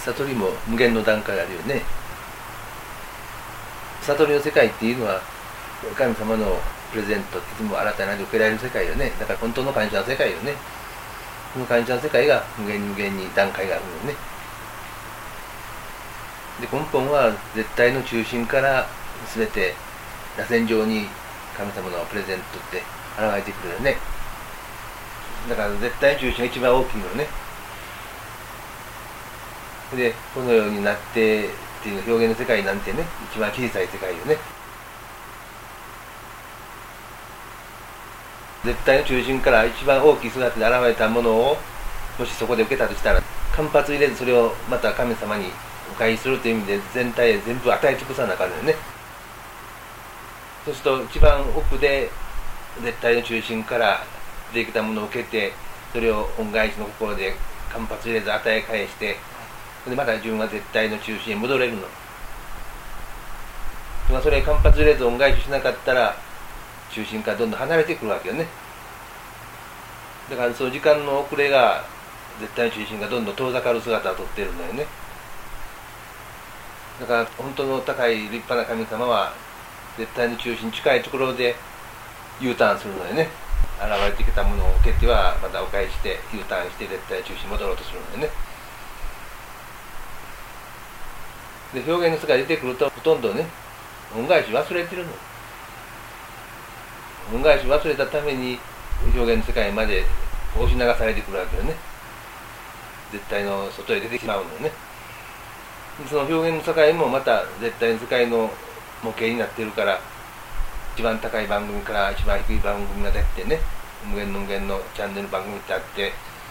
悟りも無限の段階あるよね。悟りの世界っていうのは神様のプレゼント、いつも新たな受けられる世界よね。だから本当の感謝の世界よね。この感謝の世界が無限に無限に段階があるのよね。で、根本は絶対の中心から全て螺旋状に神様のプレゼントって現れてくるよね。だから絶対の中心が一番大きいのよね。で、このようになってっていう表現の世界なんてね、一番小さい世界よね。絶対の中心から一番大きい姿で現れたものをもしそこで受けたとしたら、間髪入れずそれをまた神様にお返しするという意味で全体へ全部与え尽くさなあかんのよね。そうすると一番奥で絶対の中心から出てきたものを受けて、それを恩返しの心で間髪入れず与え返して、でまた自分は絶対の中心へ戻れるの。それ間髪入れず恩返ししなかったら中心からどんどん離れてくるわけよね。だからその時間の遅れが絶対の中心がどんどん遠ざかる姿をとっているのよね。だから本当の高い立派な神様は絶対の中心に近いところで U ターンするのよね。現れてきたものを受けてはまたお返して U ターンして絶対の中心に戻ろうとするのよね。で、表現の世界に出てくるとほとんどね、恩返し忘れてるの。恩返し忘れたために表現の世界まで押し流されてくるわけよね。絶対の外へ出てしまうのよね。その表現の世界もまた絶対の世界の模型になっているから、一番高い番組から一番低い番組が出てね、無限の無限のチャンネル番組ってあって、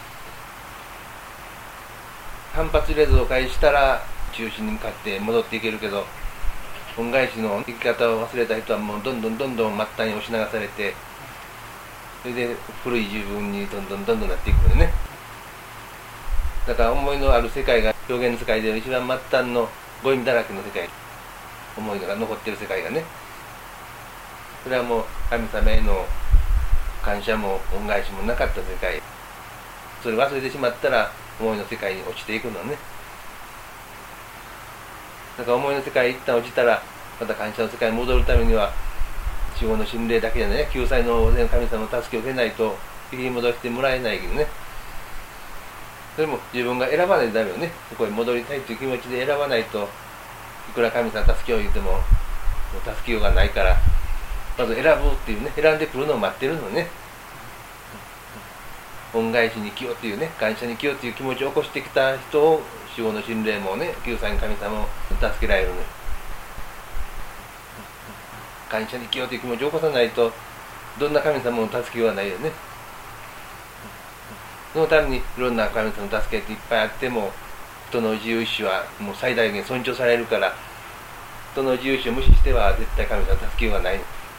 反発入れずを返したら中心に向かって戻っていけるけど、恩返しの生き方を忘れた人はもうどんどん末端に押し流されて、それで古い自分にどんどんなっていくのよね。だから思いのある世界が表現の世界で一番末端のゴミだらけの世界、思いが残っている世界がね、それはもう神様への感謝も恩返しもなかった世界、それ忘れてしまったら思いの世界に落ちていくのね。だから思いの世界に一旦落ちたらまた感謝の世界に戻るためには死後の心霊だけじゃね、救済の神様の助けを受けないと引き戻してもらえないけどね。それも自分が選ばないとダメよね。そこに戻りたいという気持ちで選ばないと、いくら神様助けを言っても助けようがないから、まず選ぶっていうね、選んでくるのを待ってるのね。恩返しに来ようというね、感謝に来ようという気持ちを起こしてきた人を死後の心霊もね、救済の神様を助けられるのよ。感謝に来ようという気持ちを起こさないとどんな神様も助けようがないよね。そのためにいろんな神様の助けっていっぱいあっても、人の自由意志はもう最大限尊重されるから、人の自由意志を無視しては絶対神様の助けようがない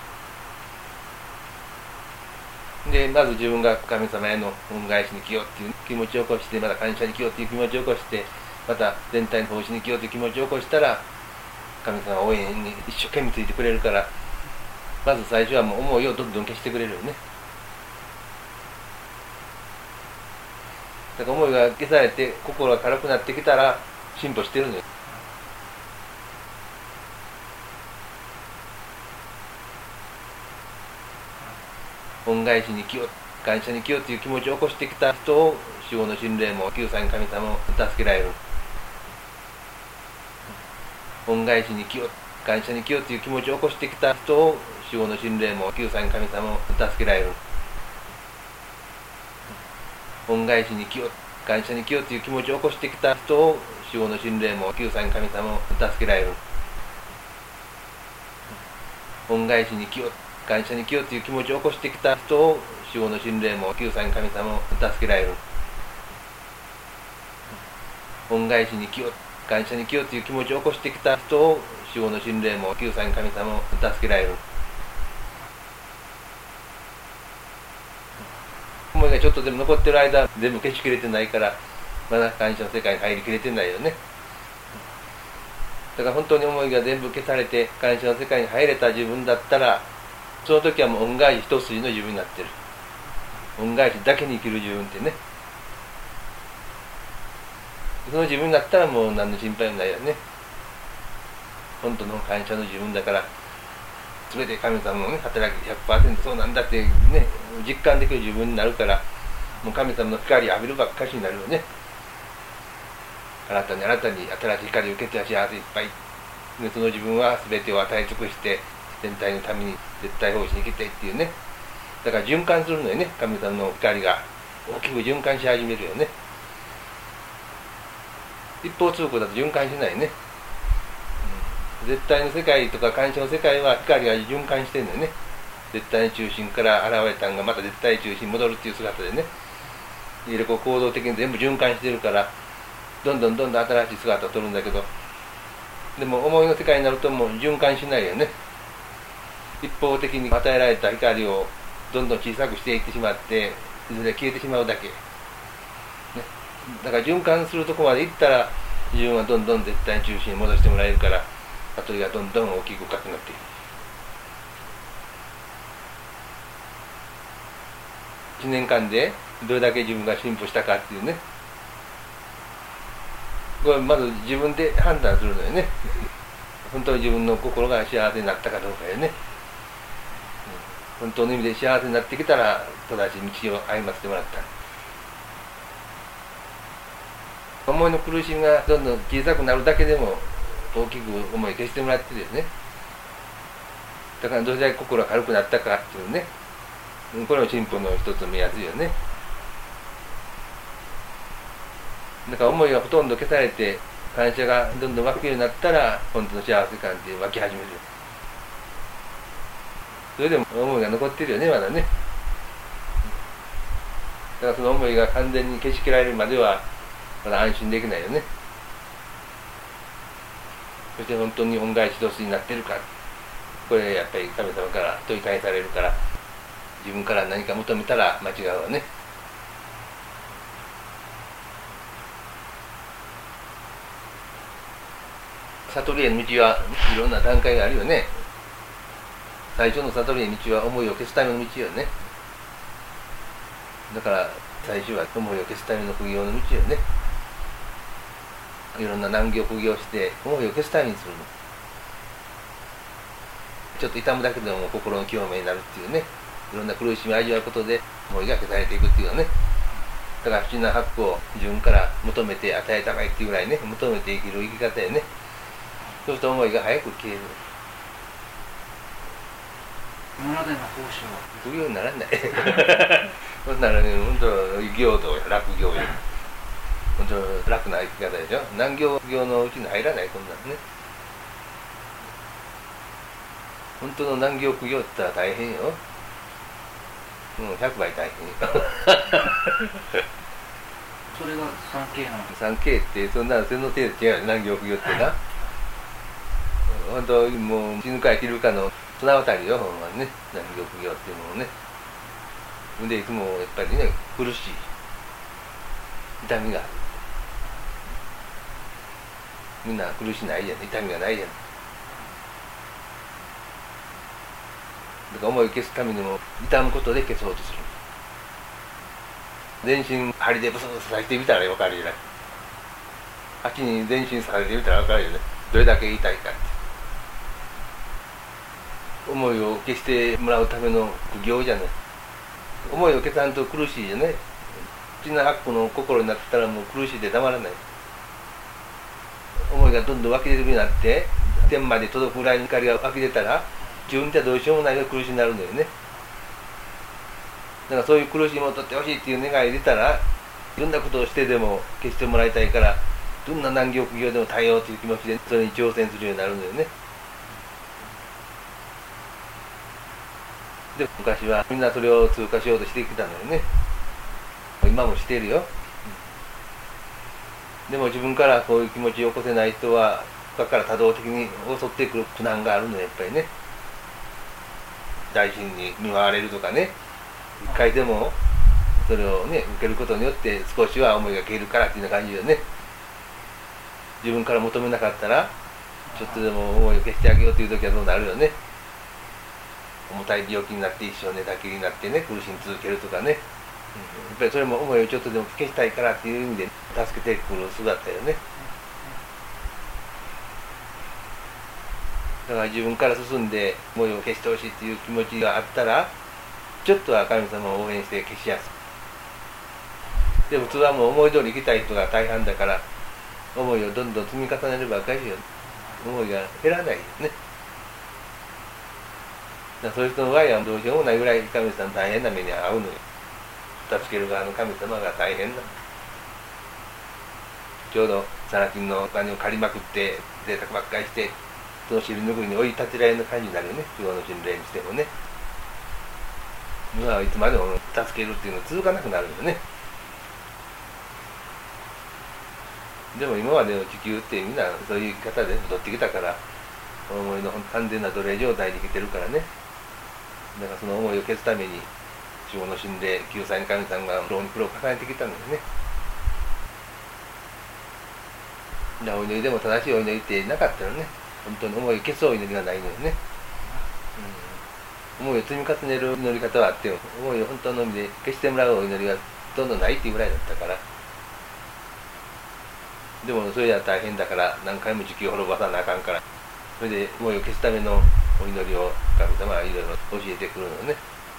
ので、まず自分が神様への恩返しに来ようっていう気持ちを起こして、また感謝に来ようっていう気持ちを起こして、また全体の奉仕に来ようという気持ちを起こしたら、神様は応援に一生懸命ついてくれるから、まず最初はもう思いをどんどん消してくれるよね。だから思いが消されて心が軽くなってきたら進歩してるのよ。恩返しに来よう、感謝に来ようという気持ちを起こしてきた人を死後の心霊も救済の神様も助けられる。恩返しに来よう、感謝に来ようという気持ちを起こしてきた人を死後の心霊も救済の神様も助けられる。恩返しに来よう、感謝に来ようという気持ちを起こしてきた人を死後の心霊も救済の神様も助けられる。恩返しに来よう、感謝に来ようという気持ちを起こしてきた人を死後の心霊も救済の神様も助けられる。恩返しに来よう、感謝に来ようという気持ちを起こしてきた人を死後の心霊も救済の神様も助けられる。思いがちょっとでも残ってる間全部消しきれてないから、まだ感謝の世界に入りきれてないよね。だから本当に思いが全部消されて感謝の世界に入れた自分だったら、その時はもう恩返し一筋の自分になってる。恩返しだけに生きる自分ってね。 その自分になったらもう何の心配もないよね。本当の感謝の自分だから、全て神様のね、働き 100% そうなんだってね、実感できる自分になるから、もう神様の光浴びるばっかしになるよね。新たに新たに新しい光を受けては幸せいっぱいで、その自分は全てを与え尽くして全体のために絶対奉仕に生きていっていうね。だから循環するのよね。神様の光が大きく循環し始めるよね。一方通行だと循環しないね。絶対の世界とか感謝の世界は光が循環してるのよね。絶対の中心から現れたんがまた絶対中心に戻るっていう姿でね。いろいろこう行動的に全部循環してるから、どんどんどんどん新しい姿を取るんだけど、でも思いの世界になるともう循環しないよね。一方的に与えられた光をどんどん小さくしていってしまって、いずれ消えてしまうだけ、ね、だから循環するとこまで行ったら自分はどんどん絶対に中心に戻してもらえるから、悟りがどんどん大きく深くなっていく。1年間でどれだけ自分が進歩したかっていうね、これまず自分で判断するのよね。本当に自分の心が幸せになったかどうかよね。本当の意味で幸せになってきたら正しい道を歩ませてもらった。思いの苦しみがどんどん小さくなるだけでも大きく思い消してもらってですね。だからどれだけ心が軽くなったかっていうね、これも進歩の一つの目安よね。だから思いがほとんど消されて感謝がどんどん湧くようになったら本当の幸せ感って湧き始める。それでも思いが残ってるよね、まだね。だからその思いが完全に消し切られるまではまだ安心できないよね。そして本当に恩返し同士になってるか、これやっぱり神様から問い返されるから、自分から何か求めたら間違うわね。悟りへの道はいろんな段階があるよね。最初の悟りへの道は思いを消すための道よね。だから最初は思いを消すための苦行の道よね。いろんな難行苦行して思いを消すためにするの。ちょっと痛むだけでも心の清めになるっていうね。いろんな苦しみを味わうことで思いが消されていくっていうのね。だから不思議な発行を自分から求めて与えたまえっていうぐらいね、求めて生きる生き方やね。そうすると思いが早く消える。 今までの奉仕は苦行にならない。そんならね、本当行と楽行よ。本当楽な生き方でしょ。難行行のうちに入らない、こんなんね。本当の難行苦行って言ったら大変よ。100倍大変よ。 それが 3K なの。 3K ってそんなその程度違うよ、難行苦行ってな。本当もう死ぬか生きるかの綱渡りよ、ほんまにね。難行苦行っていうのもね。でいつもやっぱりね、苦しい痛みがある。みんな苦しないじゃん、痛みがないじゃん。だから思いを消すためにも痛むことで消そうとする。全身針でブスブス刺してみたら分かるよね。足に全身刺されてみたら分かるよね。どれだけ痛いかって。思いを消してもらうための苦行じゃない。思いを消さんと苦しいじゃね。不思議な発行の心になったらもう苦しいでたまらない。思いがどんどん湧き出るようになって天まで届くぐらいの光が湧き出たら自分ではどうしようもないが苦しになるんだよね。だからそういう苦しみを取ってほしいっていう願いが出たら、どんなことをしてでも消してもらいたいから、どんな難行苦行でも対応という気持ちでそれに挑戦するようになるんだよね。で昔はみんなそれを通過しようとしてきたのよね。今もしているよ。でも自分からこういう気持ちを起こせない人は他から多動的に襲ってくる苦難があるのよ、やっぱりね。大臣に見舞われるとかね、一回でもそれをね受けることによって少しは思いが消えるからっていうような感じでね、自分から求めなかったらちょっとでも思いを消してあげようという時はそうなるよね。重たい病気になって一生寝たきりになってね苦しみ続けるとかね、やっぱりそれも思いをちょっとでも消したいからっていう意味で助けてくる姿よね。だから自分から進んで思いを消してほしいっていう気持ちがあったら、ちょっとは神様を応援して消しやすい。でも普通はもう思い通り生きたい人が大半だから、思いをどんどん積み重ねるばかりよ。思いが減らないよね。だからそういう人の場合はどうしようもないぐらい神様大変な目に遭うのよ。助ける側の神様が大変なの。ちょうどサラ金のお金を借りまくって贅沢ばっかりして、その尻拭いに追い立てられる感じになるよね。中央の巡礼にしてもね。今はいつまでも助けるっていうの続かなくなるよね。でも今までの地球ってみんなそういう生き方で戻ってきたから、思いの完全な奴隷状態に生きてるからね。だからその思いを消すために中央の神霊救済の神さんが苦労に苦労を重ねてきたんですね。だからお祈りでも正しいお祈りってなかったよね。本当に思いを消すお祈りがないのよね。思いを積み重ねる祈り方はあっても、思いを本当の意味で消してもらうお祈りはどんどんないっていうぐらいだったから。でもそれじゃ大変だから何回も地球を滅ぼさなあかんから、それで思いを消すためのお祈りを神様はいろいろ教えてくるのね。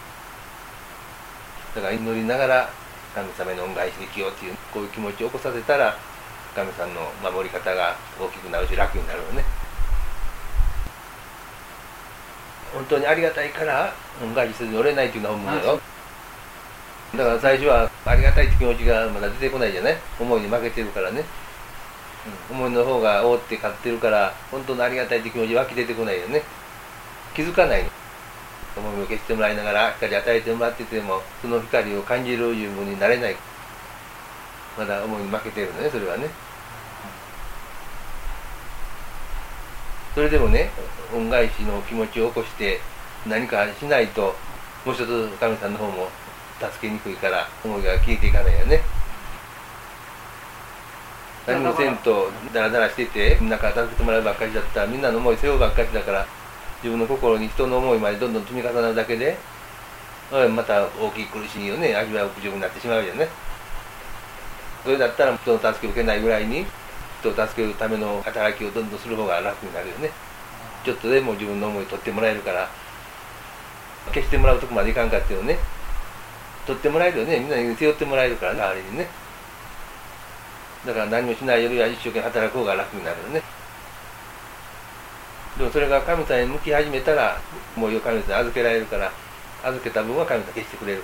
だから祈りながら神様の恩返しに生きようっていうこういう気持ちを起こさせたら、神さんの守り方が大きくなるし楽になるのね。本当にありがたいから恩返しせずにおれないっていうのは思うのよ。だから最初はありがたいって気持ちがまだ出てこないじゃない。思いに負けてるからね。思いの方が覆って勝ってるから、本当のありがたいって気持ち湧き出てこないよね。気づかないの。思いを消してもらいながら光与えてもらってても、その光を感じる自分になれない。まだ思いに負けてるのね、それはね。それでもね、恩返しの気持ちを起こして何かしないと、もう一つ神さんの方も助けにくいから思いが消えていかないよね。何もせんとダラダラしてて、みんなから助けてもらうばっかりだったら、みんなの思い背負うばっかりだから、自分の心に人の思いまでどんどん積み重なるだけで、また大きい苦しみをね、味わう苦情になってしまうよね。それだったら人の助けを受けないぐらいに、人を助けるための働きをどんどんする方が楽になるよね。ちょっとでも自分の思い取ってもらえるから、消してもらうとこまでいかんかっていうのね、取ってもらえるよね。みんなに背負ってもらえるからね、あれにね。だから何もしないよりは一生懸命働く方が楽になるよね。でもそれが神様に向き始めたら、思いを神様に預けられるから、預けた分は神様が消してくれる。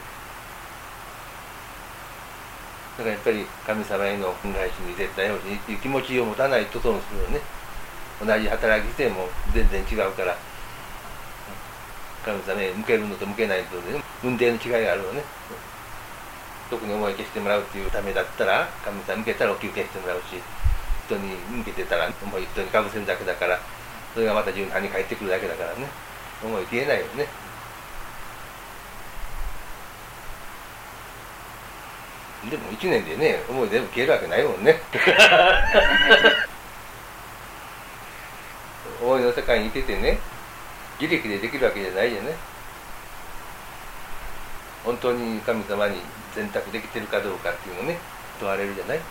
だからやっぱり神様への恩返しに絶対欲しいっていう気持ちを持たないと損するよね。同じ働きしても全然違うから、神様へ向けるのと向けないのとで、ね、運転の違いがあるよね。特に思い消してもらうっていうためだったら、神様に向けたらお給消してもらうし、人に向けてたら思い人にかぶせるだけだから、それがまた自分の歯に返ってくるだけだからね。思い消えないよね。でも1年でね、思い全部消えるわけないもんね。思いの世界にいててね、自力でできるわけじゃないよね。本当に神様に選択できてるかどうかっていうのね、問われるじゃない。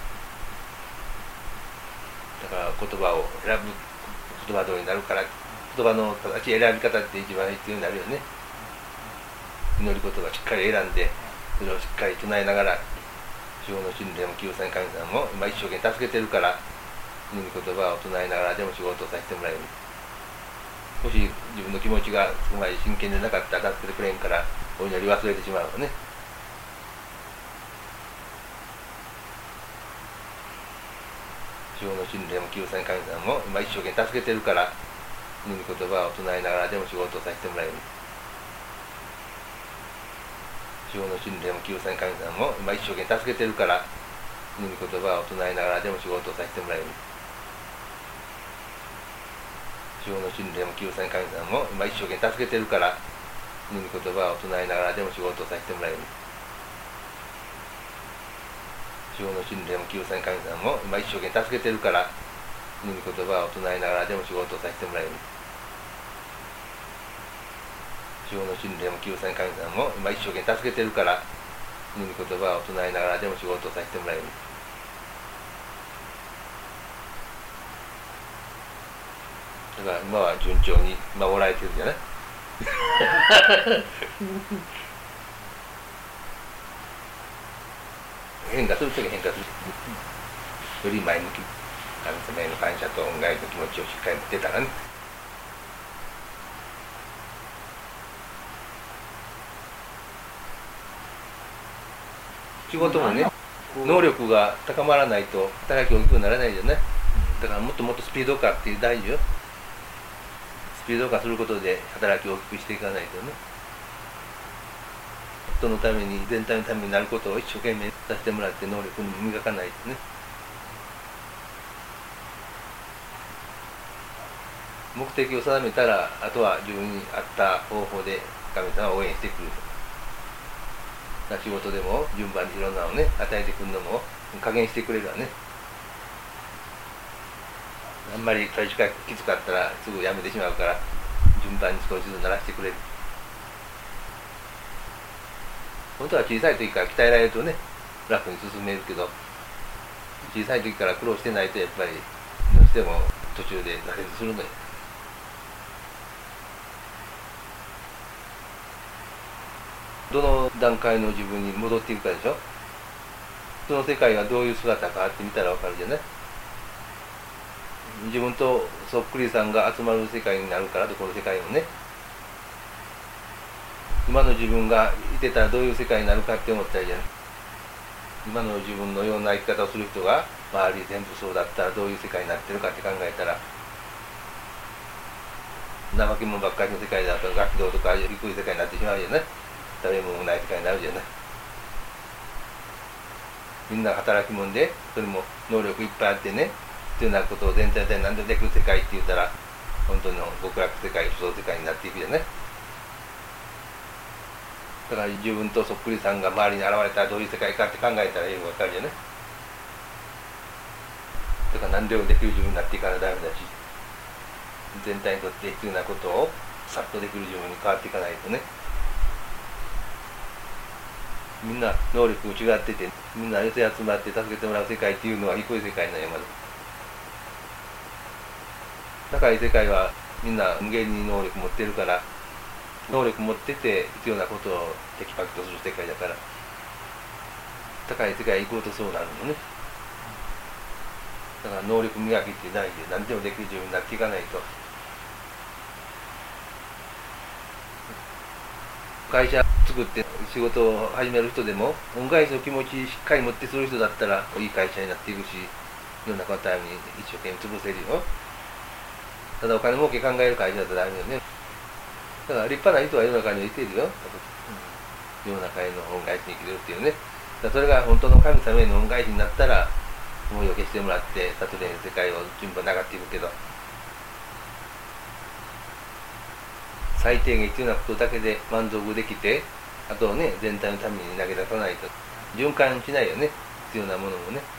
だから言葉を選ぶ、言葉通りになるから、言葉の正しい選び方って一番必要になるよね。祈り言葉しっかり選んで、それをしっかり唱えながら、主法の神霊も救済神様も今一生懸命助けてるから、祈り言葉を唱えながらでも仕事をさせてもらえる。もし自分の気持ちがそこまで真剣でなかったら助けてくれんから、お祈り忘れてしまうのね。主法の神霊も救済神様も今一生懸命助けてるから、祈り言葉を唱えながらでも仕事をさせてもらえる。主法の神霊も救済神様も今一生懸命助けてるから、祈り言葉を唱えながらでも仕事をさせてもらえる。主法の神霊も救済神様も今一生懸命助けてるから、祈り言葉を唱えながらでも仕事をさせてもらえる。主法の神霊も救済神様も今一生懸命助けてるから、祈り言葉を唱えながらでも仕事をさせてもらえる。主法の神霊も救済神様も今一生懸命助けてるから、祈り言葉を唱えながらでも仕事をさせてもらえる。 だから今は順調に守られてるんじゃない変化するとき変化する、より前向き、神様への感謝と恩返しの気持ちをしっかり持ってたらね。仕事もね、能力が高まらないと働き大きくならないじゃない。だからもっともっとスピード化って大事よ。スピード化することで働きを大きくしていかないとね。人のために、全体のためになることを一生懸命させてもらって能力に磨かないとね。目的を定めたら、あとは自分に合った方法で神様は応援してくる。仕事でも順番にいろんなのをね、与えてくるのも加減してくれるわね。あんまり最初からきつかったらすぐやめてしまうから、順番に少しずつ慣らしてくれる。本当は小さい時から鍛えられるとね、楽に進めるけど、小さい時から苦労してないとやっぱりどうしても途中で挫折するのよ。どの段階の自分に戻っていくかでしょ。その世界がどういう姿かって見たらわかるじゃない。自分とそっくりさんが集まる世界になるから、この世界もね。今の自分がいてたらどういう世界になるかって思ったらいいじゃない。今の自分のような生き方をする人が周り全部そうだったらどういう世界になってるかって考えたら、怠け者ばっかりの世界だとガキ道とか低い世界になってしまうじゃない。食べ物もない世界になるじゃない。みんな働き者で、それも能力いっぱいあってね、必要なことを全体で何でもできる世界って言ったら、本当の極楽世界、不相世界になっていくじゃない。だから自分とそっくりさんが周りに現れたらどういう世界かって考えたらよくわかるじゃない。だから何でもできる自分になっていかないとダメだし、全体にとって必要なことをさっとできる自分に変わっていかないとね。みんな能力も違ってて、みんな寄せ集まって助けてもらう世界っていうのは低い世界なんや。まず高い世界はみんな無限に能力持ってるから、能力持ってて必要なことをテキパキとする世界だから、高い世界へ行こうとそうなるのね。だから能力磨きって大事で、何でもできる自分になっていかないと。会社作って仕事を始める人でも、恩返しの気持ちしっかり持ってする人だったらいい会社になっていくし、世の中のために一生懸命潰せるよ。ただお金儲け考える会社だとダメよね。だから立派な人は世の中にはいてるよ。世の中への恩返しに生きるっていうね。だからそれが本当の神様への恩返しになったら、思いを消してもらって、悟りの世界を順番に上がっていくけど、最低限必要なことだけで満足できて、あとね、全体のために投げ出さないと循環しないよね、必要なものもね。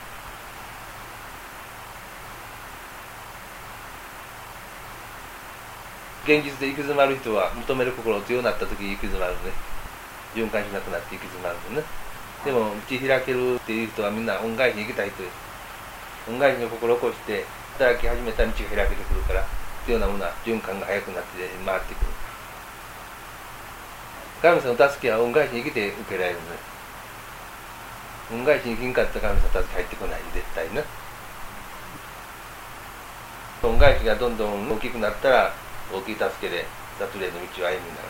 現実で行き詰まる人は求める心が強くなった時に行き詰まるね。循環しなくなって行き詰まるのね。でも道開けるっていう人はみんな恩返しに行きたい人です。恩返しの心を起こして働き始めた道が開けてくるから、必要なものは循環が早くなって回ってくる。神様の助けは恩返しに生きて受けられるのです。恩返しに生きんかった神様の助け入ってこない、絶対な。恩返しがどんどん大きくなったら、大きい助けで悟りへの道を歩みになる。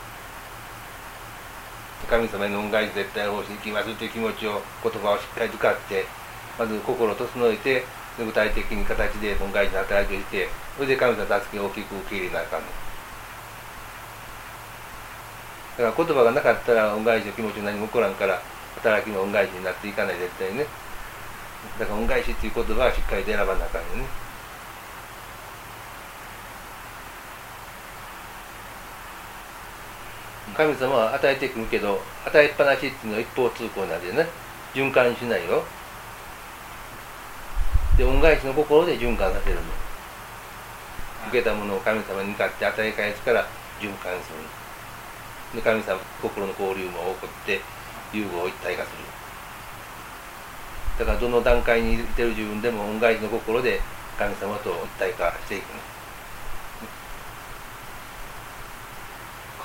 神様への恩返し絶対方針に行きますという気持ちを、言葉をしっかり使って、まず心を整えて、具体的に形で恩返しの働きをして、それで神様の助けを大きく受け入れなあかんの。だから言葉がなかったら恩返しの気持ちに何も起こらんから、働きの恩返しになっていかない、絶対ね。だから恩返しっていう言葉はしっかりと選ばなあかんよね。神様は与えてくるけど、与えっぱなしっていうのは一方通行なんでね、循環しないよ。で、恩返しの心で循環させるの。受けたものを神様に向かって与え返すから循環する。で、神様、心の交流も起こって、融合一体化する。だからどの段階にいてる自分でも恩返しの心で神様と一体化していくの。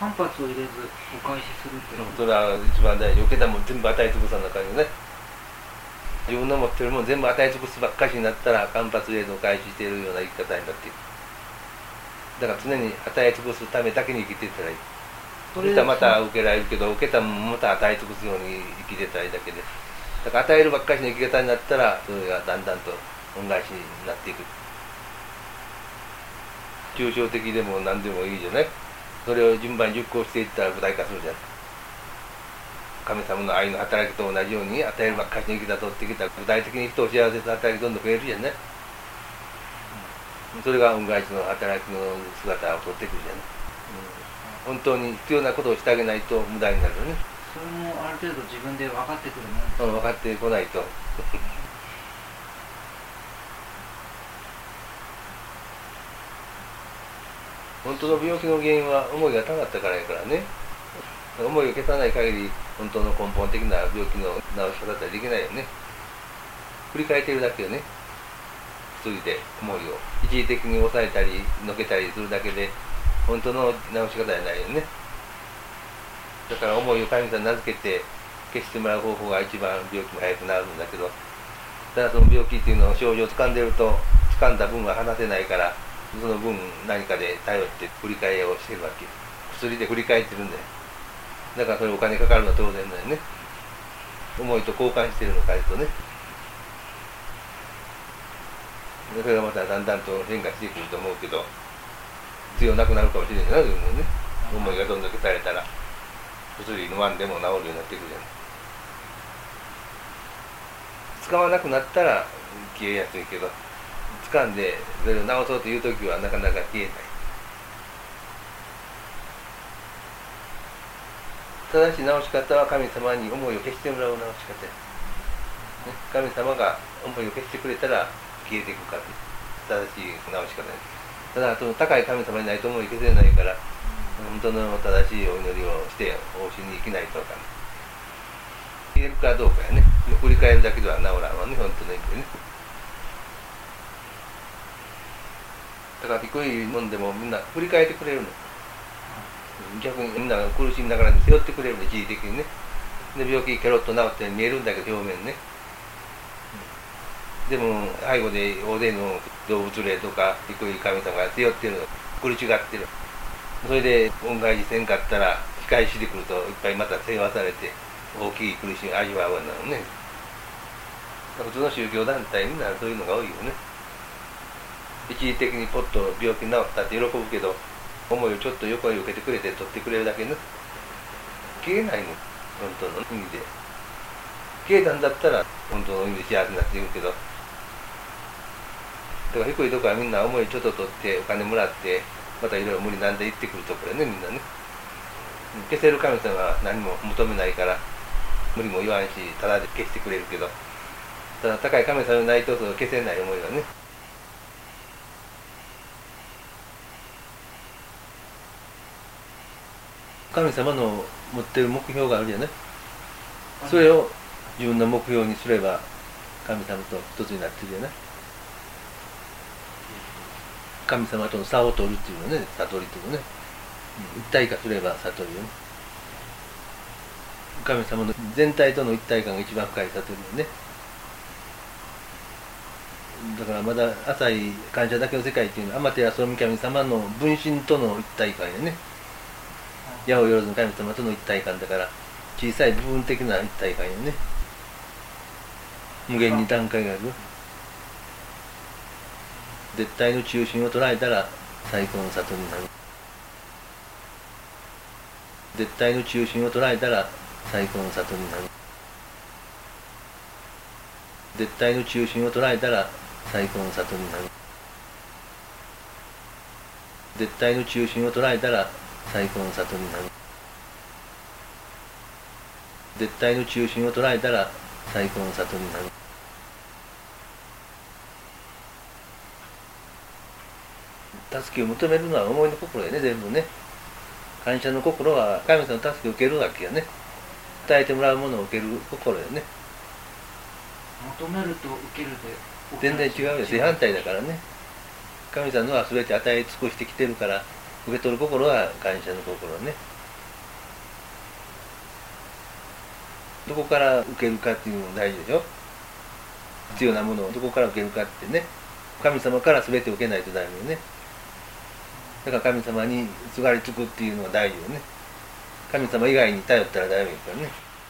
間髪を入れずお返しするっていうのは、 それは一番大事。受けたもん全部与え尽くさなあかんよね。自分の持ってるもん全部与え尽くすばっかしになったら間髪入れずお返ししているような生き方になっていく。だから常に与え尽くすためだけに生きていったらいい。そしたらまた受けられるけど、受けたもんまた与え尽くすように生きてたらいいだけで、だから与えるばっかしの生き方になったら、それがだんだんと恩返しになっていく。抽象的でも何でもいいじゃない。それを順番に熟考していったら具体化するじゃない。神様の愛の働きと同じように与えるばっかしの生き方を取ってきたら、具体的に人を幸せと働きどんどん増えるじゃない。それが恩返しの働きの姿を取ってくるじゃない。本当に必要なことをしてあげないと無駄になるよね。 それもある程度自分で分かってくるもんですか？ 分かってこないと本当の病気の原因は思いが高かったからやからね。思いを消さない限り本当の根本的な病気の治し方ってできないよね。繰り返しているだけよね。薬で思いを一時的に抑えたりのけたりするだけで本当の治し方じゃないよね。だから思いを神様に名付けて消してもらう方法が一番病気も早くなるんだけど、ただその病気っていうのを症状を掴んでると掴んだ分は離せないから、その分何かで頼って振り替えをしてるわけ。薬で振り返ってるんだよ。だからそれお金かかるのは当然だよね。思いと交換してるのかとね。それがまただんだんと変化してくると思うけど、必要なくなるかもしれないな、自分もね。思いがどんだけされたら薬飲まんでも治るようになってくるじゃない。使わなくなったら消えやすいけど、掴んでそれを治そうという時はなかなか消えない。正しい治し方は神様に思いを消してもらう治し方や、ね、神様が思いを消してくれたら消えていくからね、正しい治し方です。ただその高い神様にないと思い消せないから、本当の正しいお祈りをして往診に生きないと分かんない。消えるかどうかやね。振り返るだけでは治らんわね、本当の意味でね。だから低いもんでもみんな振り返ってくれるの。逆にみんなが苦しみながら背負ってくれるの、一時的にね。で病気ケロッと治って見えるんだけど表面ね。でも背後で大勢の動物霊とか低い神様が背負ってるの、苦しがってる。それで恩返しせんかったら仕返しでくるといっぱいまた世話されて大きい苦しみ味わうわなのね。普通の宗教団体みんなそういうのが多いよね。一時的にポッと病気に治ったって喜ぶけど、思いをちょっと横に受けてくれて取ってくれるだけね。消えないの、本当の意味で。消えたんだったら本当の意味で幸せになっていくけど、だから低いとこはみんな思いちょっと取ってお金もらってまたいろいろ無理なんで行ってくるところね、みんなね。消せる神様は何も求めないから無理も言わんし、ただで消してくれるけど、ただ高い神様がないとその消せない思いがね。神様の持ってる目標があるじゃない。それを自分の目標にすれば神様と一つになってるじゃない。神様との差を取るっていうのね、悟りというのね、一体化すれば悟りよね。神様の全体との一体感が一番深い悟りよね。だからまだ浅い感謝だけの世界っていうのは天照大神様の分身との一体感やね。八百万の神様との一体感だから、小さい部分的な一体感やね。無限に段階がある。絶対の中心を捉えたら最高の悟りになる。絶対の中心を捉えたら最高の悟りになる。絶対の中心を捉えたら最高の悟りになる。絶対の中心を捉えたら最高の悟りになる。絶対の中心を捉えたら最高の悟りになる。助けを求めるのは思いの心やね、全部ね。感謝の心は神様の助けを受けるわけやね。与えてもらうものを受ける心やね。 求めると受けるで全然違うよ、正反対だからね。神様のは全て与え尽くしてきてるから、受け取る心は感謝の心ね。 どこから受けるかっていうのも大事でしょ。必要なものをどこから受けるかってね、神様から全て受けないとダメよね。だから神様にすがりつくっていうのが大事よね。神様以外に頼ったらダメですからね。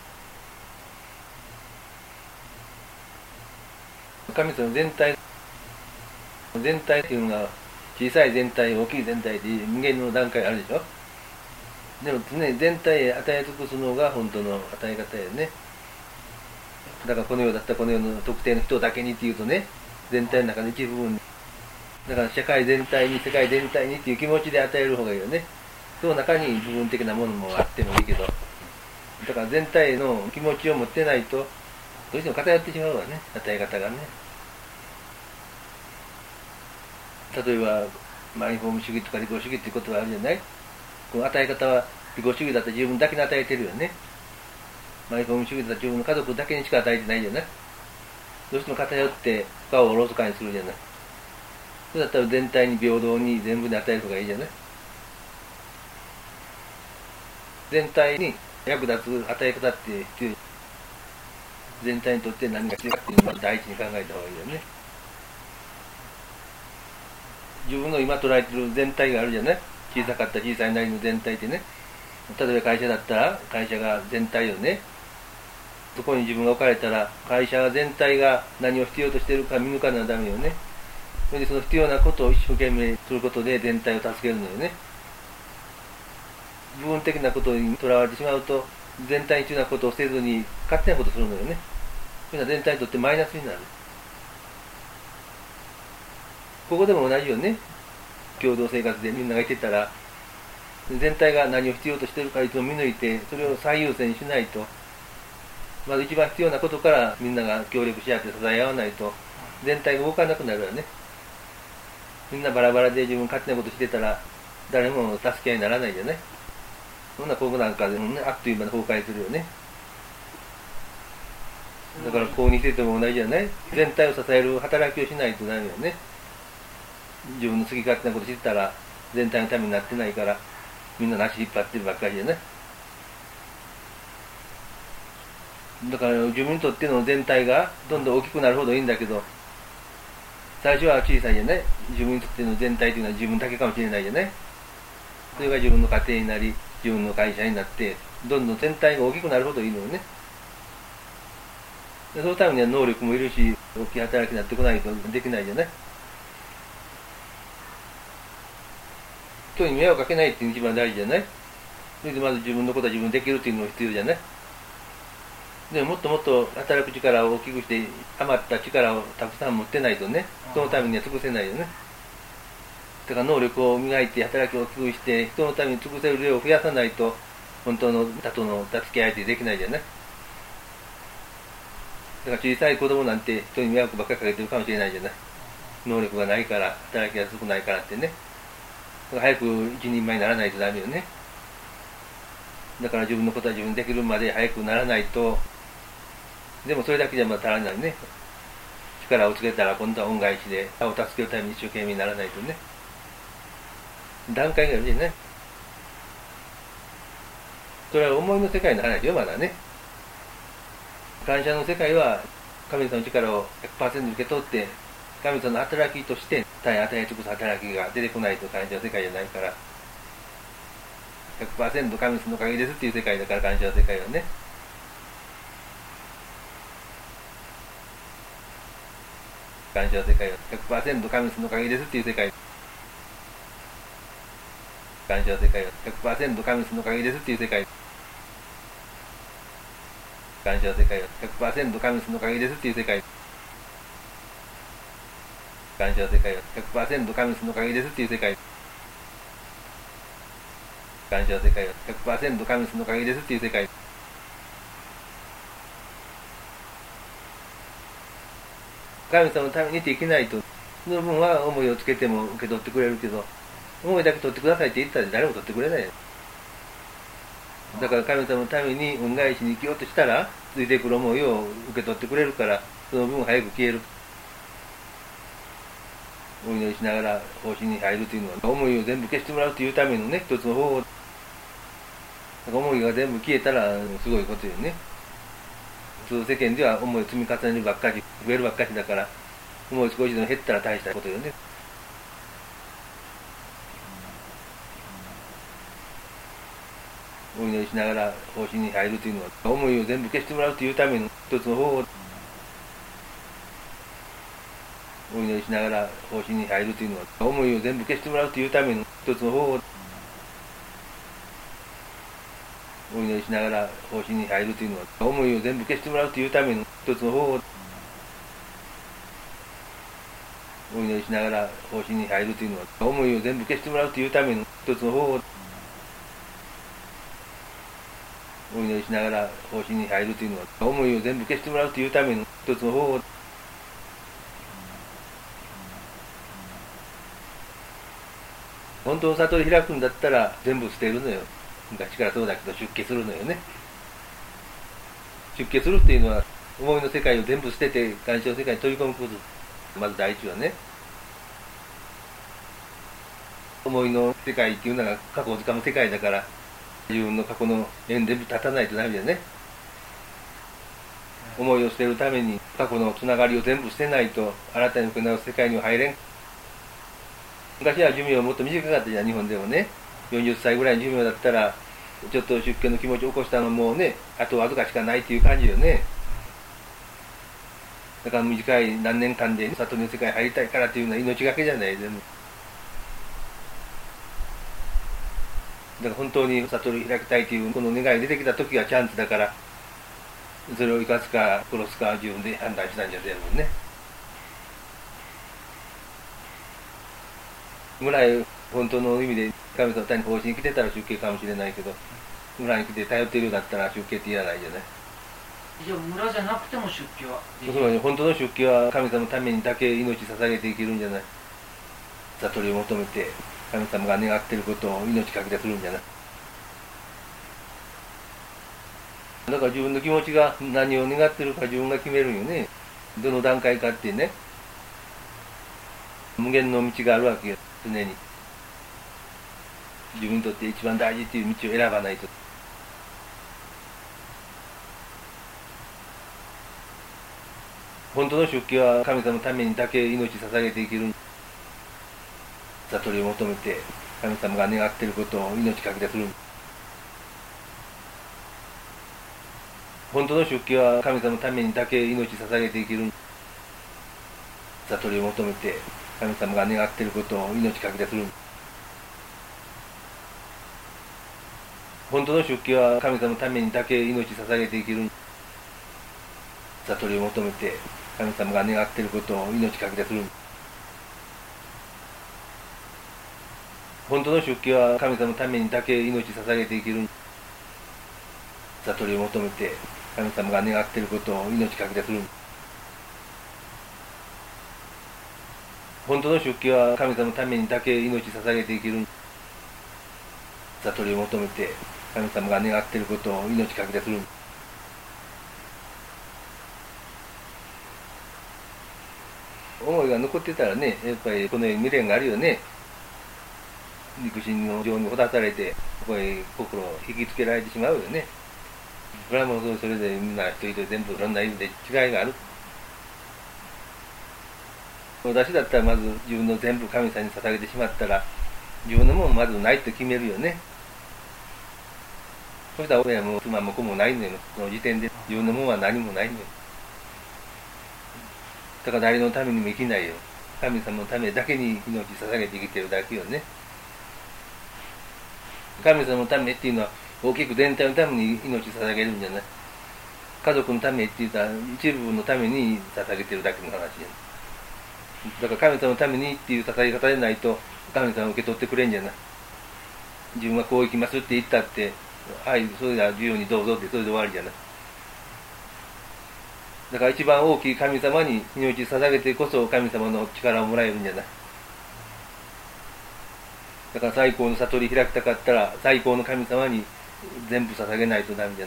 神様全体っていうのが小さい全体、大きい全体って無限の段階あるでしょ。でも常に全体へ与え尽くすのが本当の与え方やね。だからこの世だったらこの世の特定の人だけにっていうとね、全体の中の一部分、だから社会全体に世界全体にっていう気持ちで与える方がいいよね。その中に部分的なものもあってもいいけど、だから全体の気持ちを持ってないとどうしても偏ってしまうわね、与え方がね。例えばマイホーム主義とか利己主義っていうことがあるじゃない。この与え方は利己主義だったら自分だけに与えてるよね。マイホーム主義だったら自分の家族だけにしか与えてないじゃない。どうしても偏って顔をおろそかにするじゃない。それだったら全体に平等に全部で与える方がいいじゃない。全体に役立つ与え方って必要。全体にとって何が必要かっていうのを第一に考えた方がいいよね。自分の今捉えてる全体があるじゃない。小さかった小さいなりの全体ってね。例えば会社だったら会社が全体よね。そこに自分が置かれたら会社全体が何を必要としているか見抜かなダメよね。それでその必要なことを一生懸命することで全体を助けるのよね。部分的なことにとらわれてしまうと全体に必要なことをせずに勝手なことをするのよね。それは全体にとってマイナスになる。ここでも同じよね。共同生活でみんながいてたら全体が何を必要としているかいつも見抜いてそれを最優先にしないと、まず一番必要なことからみんなが協力し合って支え合わないと全体が動かなくなるわね。みんなバラバラで自分勝手なことしてたら誰も助け合いにならないじゃない。そんなここなんかでもね、あっという間に崩壊するよね。だからこうにしてても同じじゃない。全体を支える働きをしないとダメよね。自分の好き勝手なことしてたら全体のためになってないからみんな足引っ張ってるばっかりじゃない。だから自分にとっての全体がどんどん大きくなるほどいいんだけど、最初は小さいじゃない。自分にとっての全体というのは自分だけかもしれないじゃない。それが自分の家庭になり自分の会社になってどんどん全体が大きくなるほどいいのよね。でそのためには能力もいるし大きい働きになってこないとできないじゃない。人に迷惑かけないっていうのが一番大事じゃない。それでまず自分のことは自分できるっていうのが必要じゃない。でももっともっと働く力を大きくして余った力をたくさん持ってないとね、人のためには尽くせないよね。だから能力を磨いて働きを大きくして人のために尽くせる量を増やさないと本当の他との助け合いってできないじゃない。だから小さい子供なんて人に迷惑ばっかりかけてるかもしれないじゃない。能力がないから働きが少ないからってね。だから早く一人前にならないとダメよね。だから自分のことは自分できるまで早くならないと。でもそれだけじゃまあ足らないね。力をつけたら今度は恩返しで他を助けるために一生懸命にならないとね。段階があるじゃない。それは思いの世界の話よ、まだね。感謝の世界は神様の力を 100% 受け取って神様の働きとして他に与え尽くす働きが出てこないと感謝の世界じゃないから、 100% 神様のおかげですっていう世界だから感謝の世界はね。感謝の世界は 100% 神様のおかげですっていう世界。感謝の世界は 100% 神様のおかげですっていう世界。感謝の世界は 100% 神様のおかげですっていう世界。感謝の世界は 100% 神様のおかげですっていう世界。感謝の世界は 100% 神様のおかげですっていう世界。神様のためにできないと、その分は思いをつけても受け取ってくれるけど、思いだけ取ってくださいって言ったら誰も取ってくれない。だから神様のために恩返しに生きようとしたらついてくる思いを受け取ってくれるから、その分早く消える。お祈りしながら方針に入るというのは思いを全部消してもらうというためのね、一つの方法。思いが全部消えたらすごいことよね。 普通世間では思いを積み重ねるばっかり、増えるばっかりだから、思い少しでも減ったら大したことよね。お祈りしながら方針に入るというのは、思いを全部消してもらうというための一つの方法。お祈りしながら方針に入るというのは、思いを全部消してもらうというための一つの方法。お祈りしながら方針に入るというのは、思いを全部消してもらうというための一つの方法。お祈りしながら方針に入るというのは、思いを全部消してもらうというための一つの方法。お祈りしながら方針に入るというのは、思いを全部消してもらうというための一つの方法。本当の悟り開くんだったら全部捨てるのよ。昔からそうだけど出家するのよね。出家するっていうのは、思いの世界を全部捨てて感情の世界に飛び込むこと。まず第一はね。思いの世界っていうのが過去をつかむ世界だから、自分の過去の縁全部立たないとダメだよね。思いを捨てるために過去のつながりを全部捨てないと新たに行う世界には入れん。昔は寿命はもっと短かったじゃん、日本でもね。40歳ぐらいの寿命だったら、ちょっと出家の気持ちを起こしたのもね、あとわずかしかないっていう感じよね。だから短い何年間で悟りの世界に入りたいからっていうのは命がけじゃない、全部。だから本当に悟り開きたいというこの願いが出てきた時がチャンスだから、それを生かすか殺すかは自分で判断したんじゃ全部ね。村へ本当の意味で神様の谷に奉仕に来てたら出家かもしれないけど、村に来て頼っているようだったら出家って言わないじゃない。 じゃあ村じゃなくても出家はできる。 そうね、本当の出家は神様のためにだけ命捧げて生きるんじゃない。悟りを求めて神様が願っていることを命かけてするんじゃない。だから自分の気持ちが何を願っているか自分が決めるんよね。どの段階かってね、無限の道があるわけよ、常に。自分にとって一番大事っていう道を選ばないと。本当の出家は神様のためにだけ命捧げて生きる。悟りを求めて神様が願っていることを命かけてする。本当の出家は神様のためにだけ命捧げて生きる。悟りを求めて神様が願っていることを命かけてする。本当の出家は神様のためにだけ命捧げて生きる。悟りを求めて神様が願っていることを命かけてする。本当の出家は神様のためにだけ命捧げて生きる。悟りを求めて神様が願っていることを命かけてする。本当の出家は神様のためにだけ命捧げて生きる。悟りを求めて神様が願っていることを命かけてする。思いが残ってたらね、やっぱりこの世に未練があるよね。肉親の情にほだされて、ここへ心を引きつけられてしまうよね。それはもうそれでみんな一人一人全部いろんな意味で違いがある。私だったらまず自分の全部神様に捧げてしまったら、自分のもんまずないと決めるよね。そしたら親も妻も子もないのよ。その時点で自分のもんは何もないのよ。だから誰のためにも生きないよ。神様のためだけに命捧げて生きてるだけよね。神様のためっていうのは大きく全体のために命捧げるんじゃない。家族のためって言ったら一部のために捧げてるだけの話や。だから神様のためにっていう捧げ方でないと神様を受け取ってくれんじゃない。自分はこう生きますって言ったって、はい、それでは自由にどうぞってそれで終わりじゃない。だから一番大きい神様に命捧げてこそ神様の力をもらえるんじゃない。だから最高の悟り開きたかったら最高の神様に全部捧げないとダメじゃない。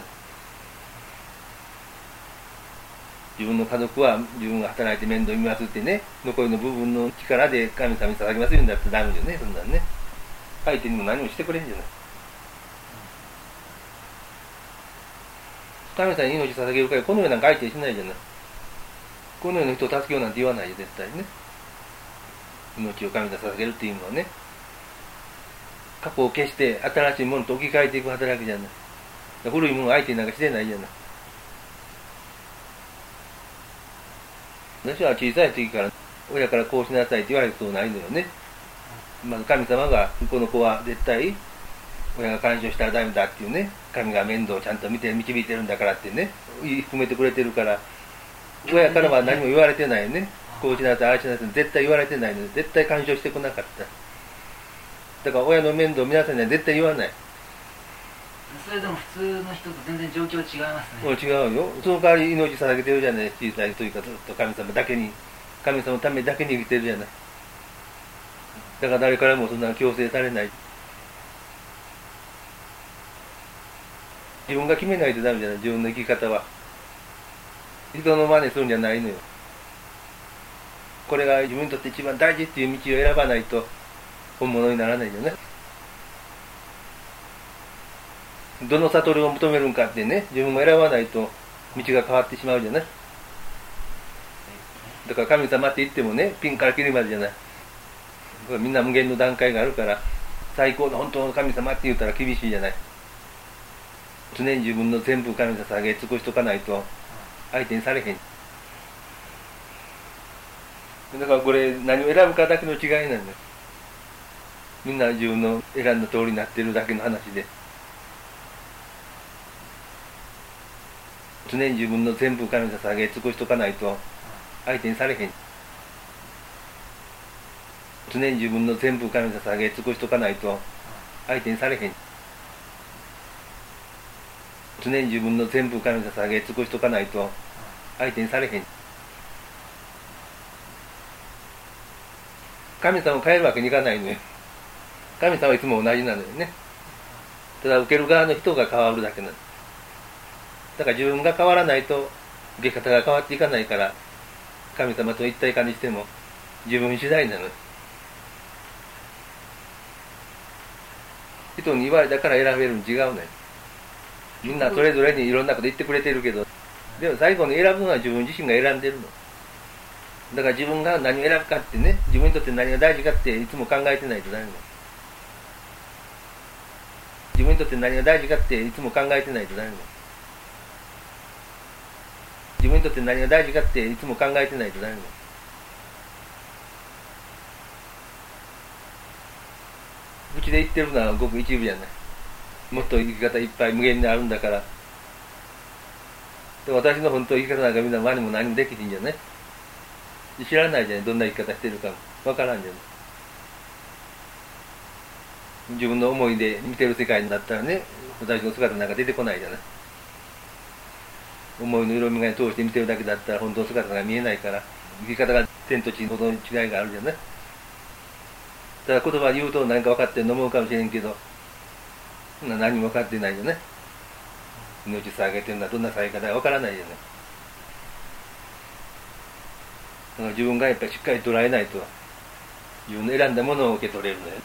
自分の家族は自分が働いて面倒見ますってね、残りの部分の力で神様に捧げますんだってダメよね、そんなんね。相手にも何もしてくれんじゃない。 神様に命捧げるからこの世なんか相手にしないじゃない。この世の人を助けようなんて言わないよ、絶対にね。命を神様に捧げるっていうのはね、過去を消して新しいものと置き換えていく働きじゃない。古いものを相手になんかしてないじゃない。私は小さい時から親からこうしなさいって言われることないのよね。まず神様がこの子は絶対親が干渉したらダメだっていうね、神が面倒をちゃんと見て導いてるんだからってね、含めてくれてるから、親からは何も言われてないよね。こうしなさい、ああしなさい、絶対言われてないので、絶対干渉してこなかった。だから親の面倒を皆さんには絶対言わない。 それでも普通の人と全然状況違いますね。 違うよ。その代わり命捧げてるじゃない。小さい時からずっと神様だけに、神様のためだけに生きてるじゃない。だから誰からもそんな強制されない。自分が決めないとダメじゃない、自分の生き方は。人の真似するんじゃないのよ。これが自分にとって一番大事っていう道を選ばないと本物にならないじゃない。どの悟りを求めるんかってね、自分も選ばないと道が変わってしまうじゃない。だから神様って言ってもね、ピンからキリまでじゃない。みんな無限の段階があるから、最高の本当の神様って言ったら厳しいじゃない。常に自分の全部神様捧げ尽くしとかないと相手にされへん。だからこれ何を選ぶかだけの違いなんだよ。みんな自分の選んだ通りになってるだけの話で。常に自分の全部神様捧げ尽くしとかないと相手にされへん。常に自分の全部神様捧げ尽くしとかないと相手にされへん。常に自分の全部神様捧げ尽くしとかないと相手にされへん。神様を変えるわけにいかないのよ。神様はいつも同じなのよね。ただ受ける側の人が変わるだけなの。だから自分が変わらないと受け方が変わっていかないから、神様と一体化にしても自分次第なのよ。人に言われたから選べるに違うのよ。みんなそれぞれにいろんなこと言ってくれてるけど、でも最後に選ぶのは自分自身が選んでるの。だから自分が何を選ぶかってね、自分にとって何が大事かっていつも考えてないとダメなの。自分にとって何が大事かっていつも考えてないとダメなの。自分にとって何が大事かっていつも考えてないとダメなの。うちで言ってるのはごく一部じゃない。もっと生き方いっぱい無限にあるんだから。で私の本当の生き方なんかみんな何も何もできひんじゃない。知らないじゃない、どんな生き方してるかもわからんじゃない。自分の思いで見てる世界になったらね、私の姿なんか出てこないじゃない。思いの色味が通して見てるだけだったら本当の姿が見えないから、生き方が天と地ほどの違いがあるじゃない。ただ言葉言うと何か分かってるの思うかもしれんけど、何も分かってないじゃない。命捧げてるのはどんな捧げ方が分からないじゃない。だから自分がやっぱりしっかり捉えないと、自分の選んだものを受け取れるのよ。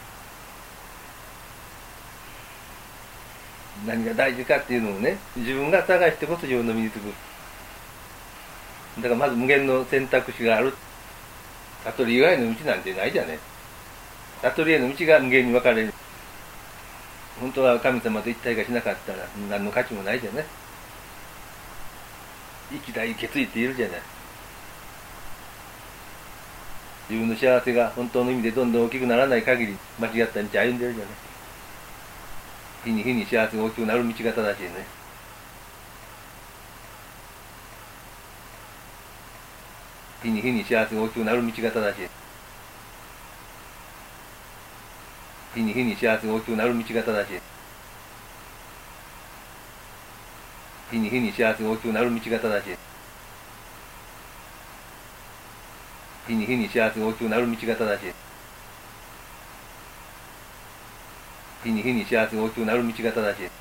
何が大事かっていうのをね、自分が探してこそ自分の身につく。だからまず無限の選択肢がある。悟り以外の道なんてないじゃね。悟りへの道が無限に分かれる。本当は神様と一体化しなかったら何の価値もないじゃない。生きたい決意っているじゃない。自分の幸せが本当の意味でどんどん大きくならない限り間違った道歩んでるじゃない。日に日に幸せが大きくなる道が正しいね。日に日に幸せが大きくなる道が正しい。日に日に幸せが大きくなる道が正しい。日に日に幸せが大きくなる道が正しい。日に日に幸せが大きくなる道が正しい。日に日に幸せが大きくなる道が正しい。